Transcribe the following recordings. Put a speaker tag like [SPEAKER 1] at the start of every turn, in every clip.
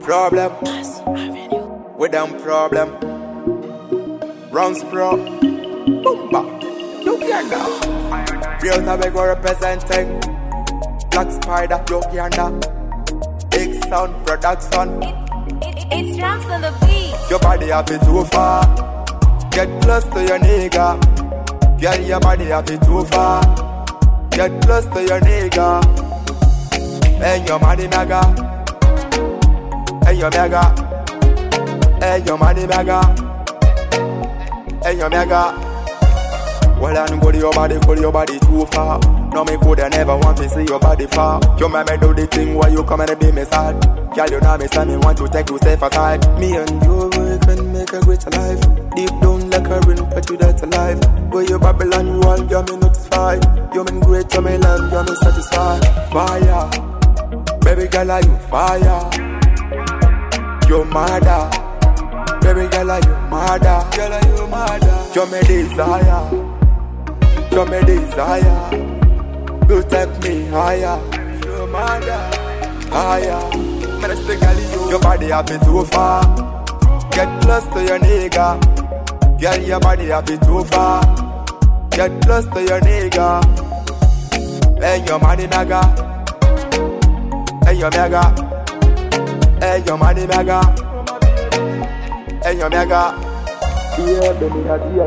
[SPEAKER 1] Problem with them problem. Runs pro. Boomba. Uganda. Real Tabago representing. Black Spider. Uganda. Big Sound Production.
[SPEAKER 2] It's drums on the beat.
[SPEAKER 1] Your body have it too far. Get close to your nigga. Girl, your body have it too far. Get close to your nigga. Hey, your money naga. Hey, your mega. Hey, your money mega. Hey, your mega. Well, I know go to your body too far. No, me could never want to see your body far. You make me do the thing while you come and be me sad. Girl, you know me stand me want to take you safe aside. Me and you, we can make a great life. Deep down like a ring, but you that's alive. Where you Babylon wall, you're me notified. You mean great to me land, you're me satisfied. Fire, baby girl, are you fire? You murder, baby girl, are you murder? Girl, are you murder? You me desire, you me desire. You take me higher, you murder, higher. Your body have it too far. Get close to your nigga. Girl, your body have it too far. Get close to your nigga. Hey, your money mega. Hey, your mega. Hey, your money mega. Hey, your mega. Yeah, baby,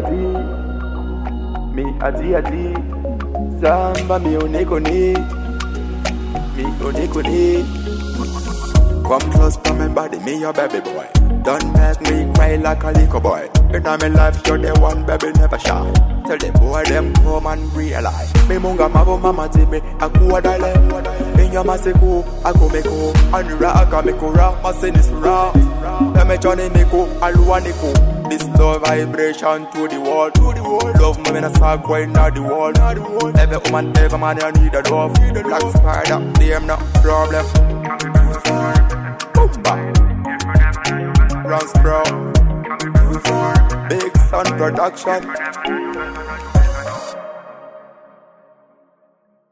[SPEAKER 1] adi. Samba mi onikoni. Come close to me body, me your baby boy. Don't make me cry like a little boy. In my life, you're the one baby never shy. Tell the boy them come and realize. Me munga mavo mama tibi, aku adale. In your masiku, aku meko. Anura aka meko ra, masinis ra. Eme Johnny meko, aluwa niko. This love vibration to the wall. Love me when I start going na the wall. Every woman, every man, you need a love. Black Spider, them no problem. Runs pro. Big Sound Production.